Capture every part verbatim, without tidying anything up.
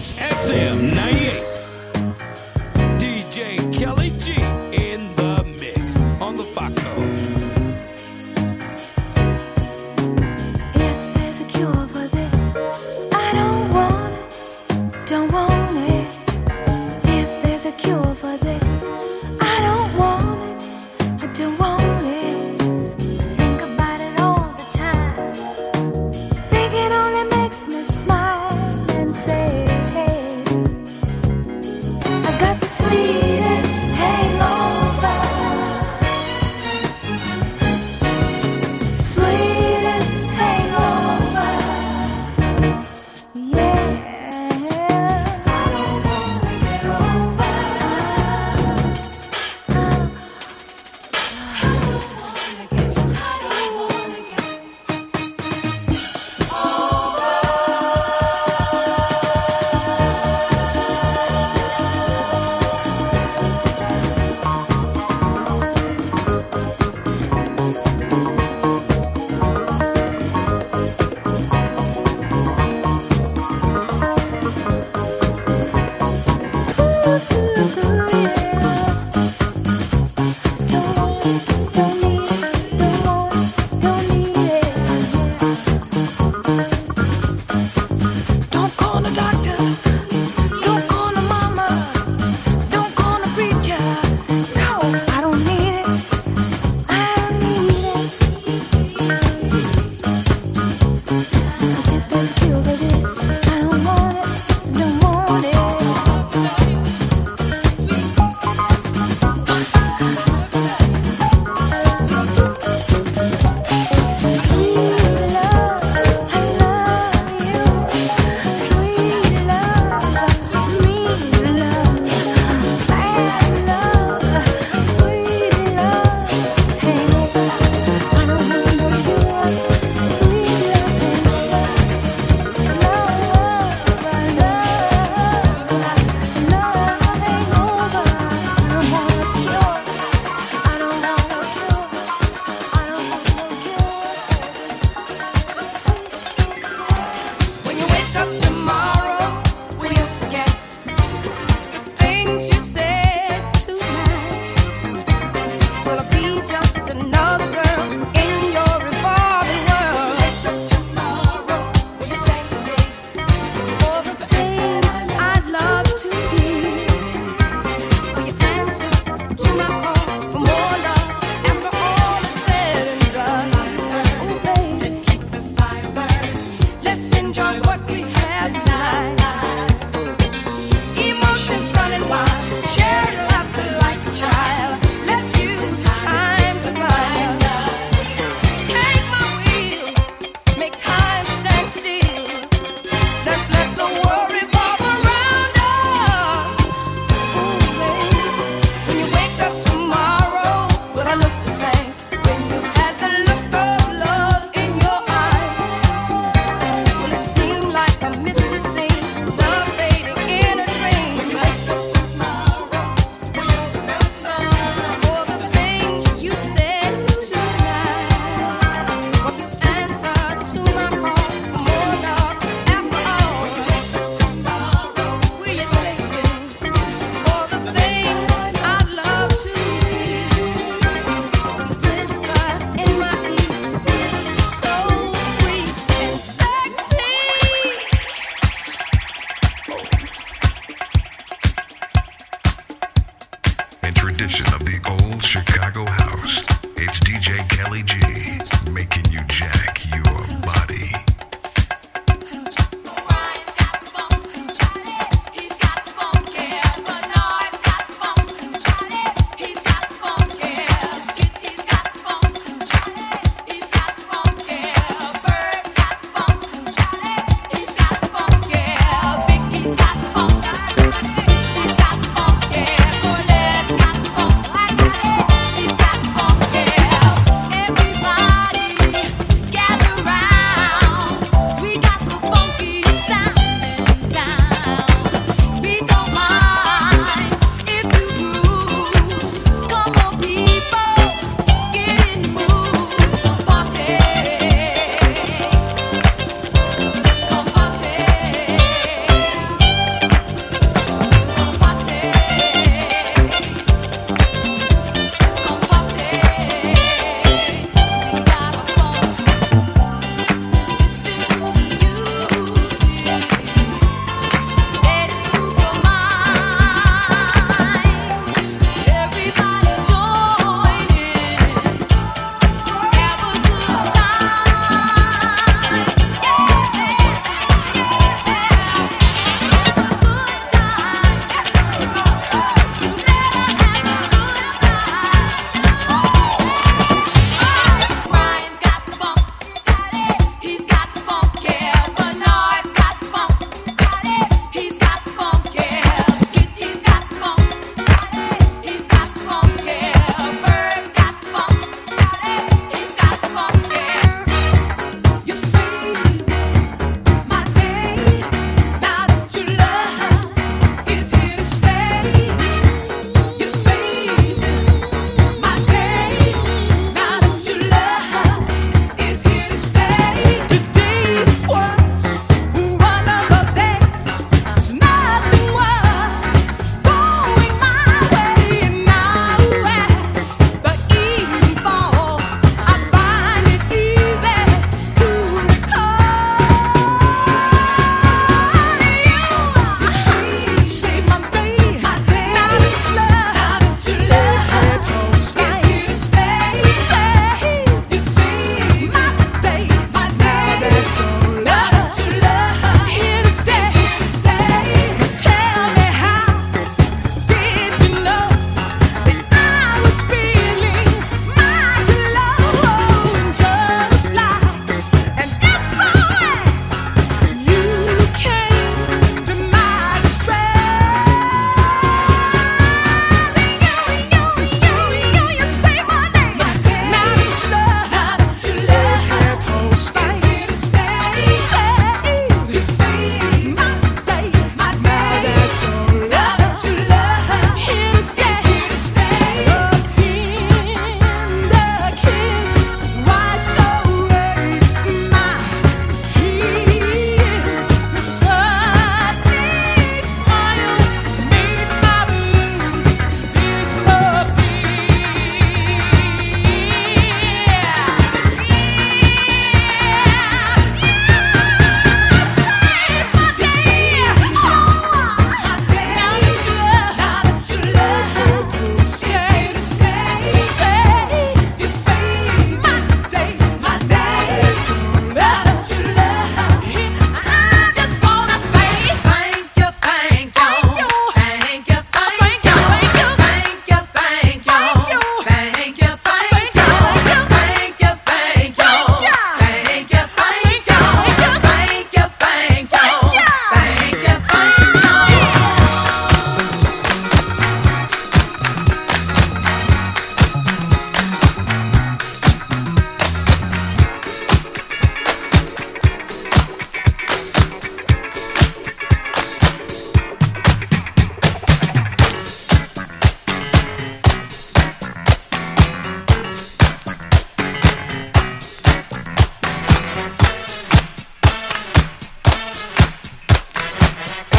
Sirius X M ninety-eight. D J Kelly G in the mix on the Foxhole. If there's a cure for this, I don't want it, don't want it. If there's a cure for this, I don't want it, I don't want it. Think about it all the time. Think it only makes me smile and say, hey,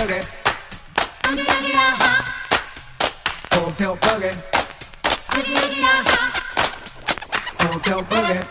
boogie. Hotel boogie. Hotel boogie.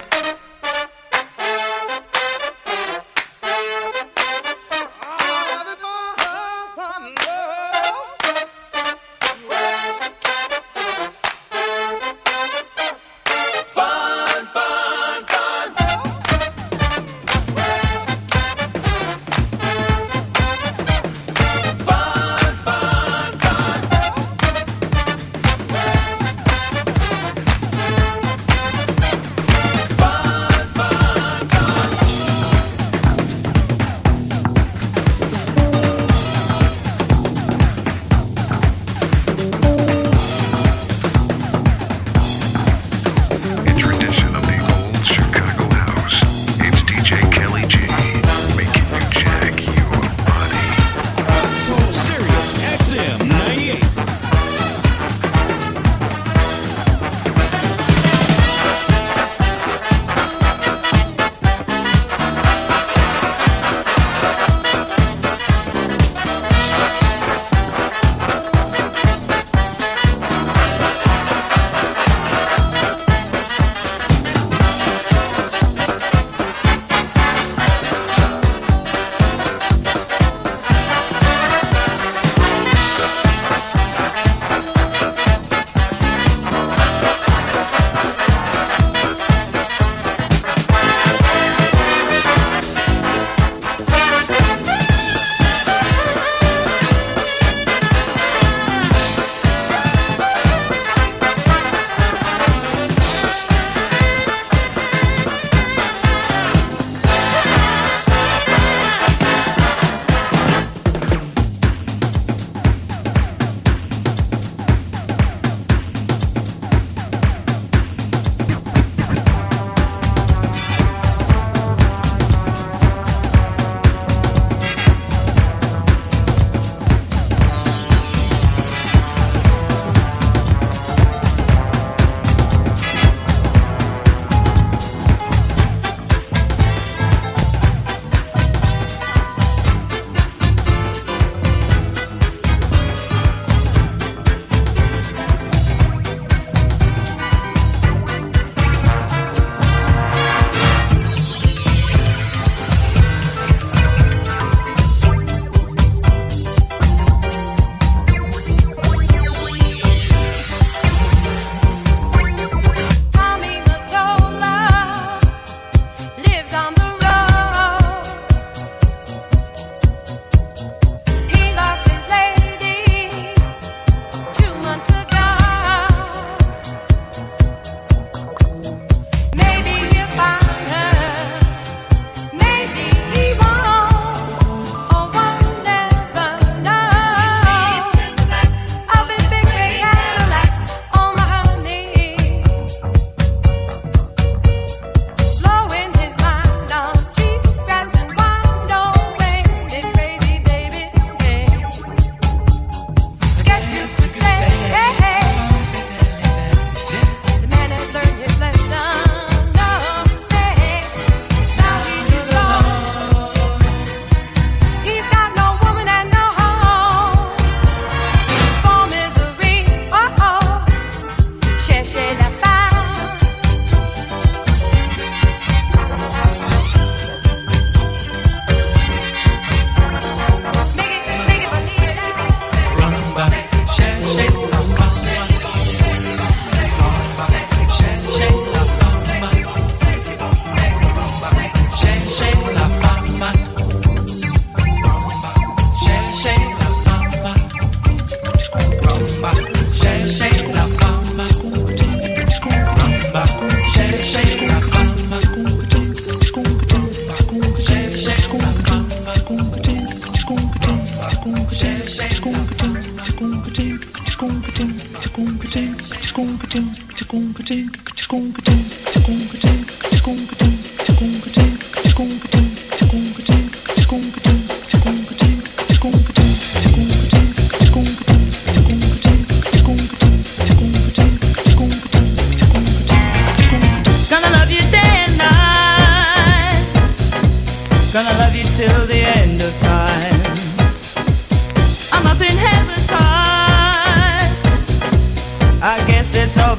Gonna love you till the end of time.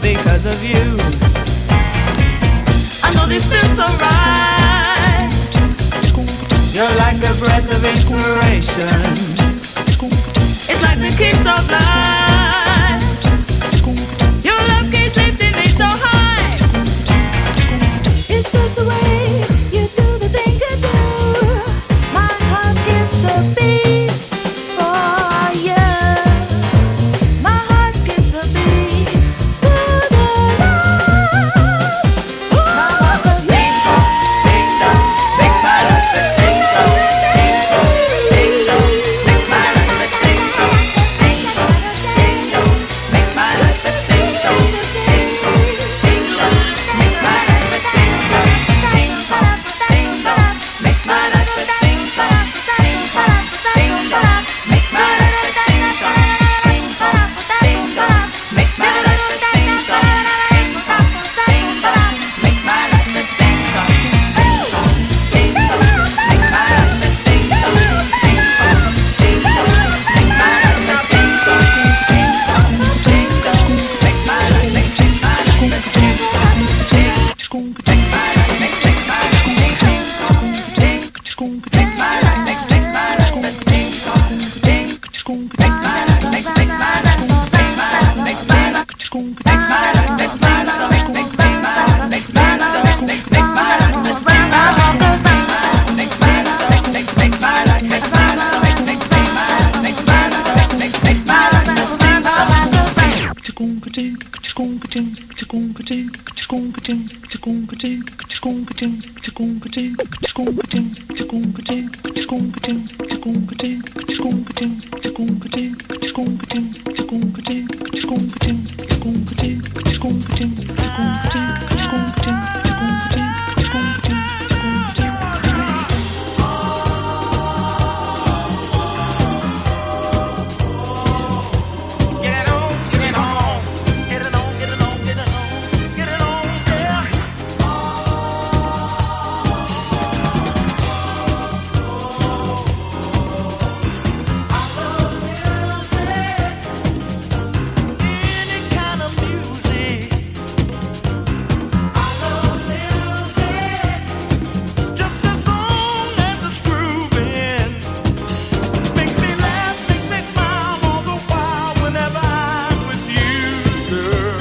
because of you. I know this feels so right. You're like a breath of inspiration. It's like the kiss of life. Your love keeps lifting me so high. It's just the way you do the things you do. My heart skips a beat for you. My heart skips a beat for the love. My heart goes ding dong, ding dong, makes my life a sing song. Ding dong, ding dong, makes my life a sing song. Ding dong, ding dong, makes my life a sing song. Ding dong, ding dong, makes my life a sing song. Ding dong, ding dong, makes my life a sing song. Ding dong, ding dong, makes my life a sing song. Ding dong, ding dong, makes my life a sing song. Ding dong, ding dong, makes my life a sing song. Ding dong, ding dong, makes my life a sing song. Ding dong, ding dong, makes my life a sing song. Ding dong, ding dong, makes my life makes makes my life a sing song. Ding, makes my life makes makes my life sing song. Ding, makes my life makes makes my life a sing song. Ding, makes my life makes makes my life makes my life makes my life makes my life makes my life makes makes my life makes my life makes makes my life a sing song. Makes my life makes makes my life makes my life makes makes my life makes my life makes makes my life a sing song. Get it on, get it on, get it on, get it on, get it on, get it on, yeah. Any kind of music. I love music. Just as long as it's grooving. Makes me laugh, makes me smile all the while whenever I'm with you, girl.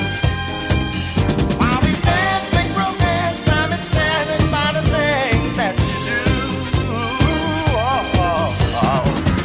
While we dance, make romance, I'm enchanted by the things that you do. Oh, oh, oh.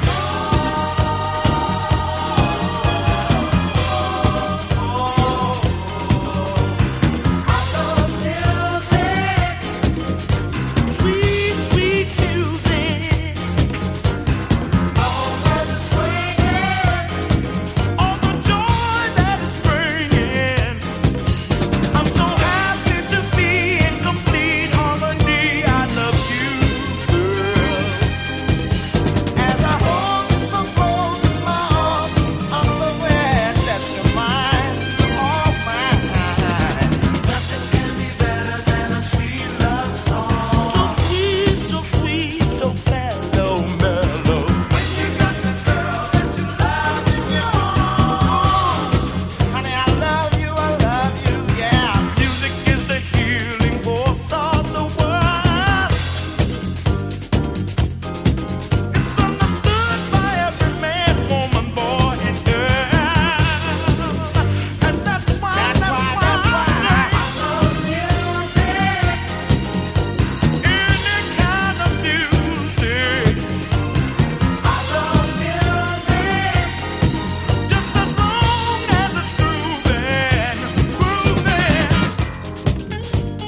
I love music. Sweet, sweet music. All that is swinging, all the joy that it's bringing. I'm so happy to be in complete harmony. I love you, girl. As I hold you so close in my arms, I'm so glad that you're mine, all mine. Nothing can be better than a sweet love song. So sweet, so sweet, so mellow, mellow. When you got the girl that you love in your arms, honey, I love you, I love you, yeah. Music is the healing force of the world. It's understood by every man, woman, boy, and girl. And that's why, that's why, I love music. Any kind of music. I love music. Just as long as it's grooving, grooving.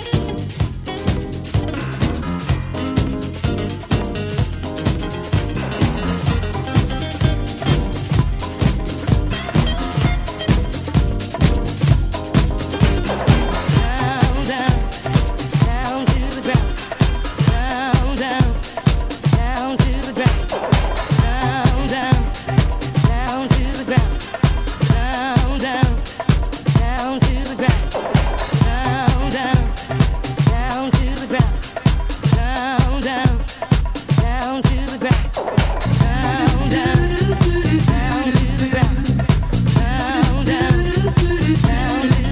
Down, down, down to the ground. Down, down, down to the ground. Down, down, down to the ground. Down, down, down to the ground. Down, down, down to the ground. Down, down, down to the ground. Down, down, down to the ground. Down, down, down to the ground.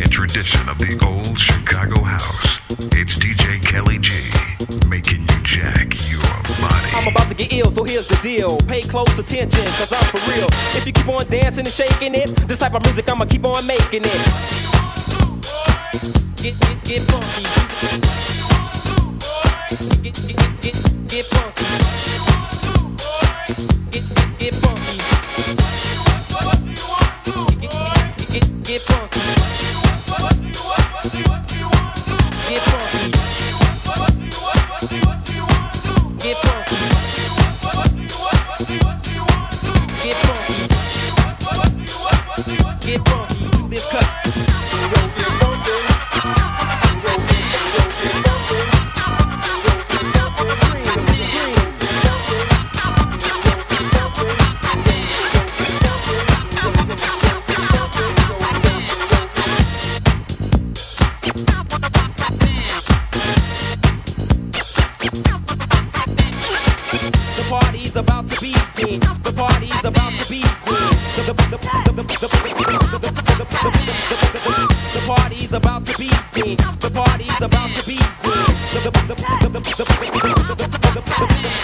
in tradition of the old Chicago house. It's D J Kelly G, making you jack your body. I'm about to get ill, so here's the deal. Pay close attention, cause I'm for real. If you keep on dancing and shaking it, this type of music I'ma keep on making it. Get, get, get funky. Get, get, get, get, get funky. Get, get, get funky. What do you want to do? Get, get, get, get funky. What do you want? What do you want? Get funky. What do you want? What do you want? Get funky. What do you want? What do you want? Get funky. What do you want? What do you want? Get funky. Do this cut.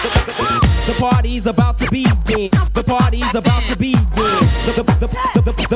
The party's about to begin. The party's about to begin. The, the, the, the, the,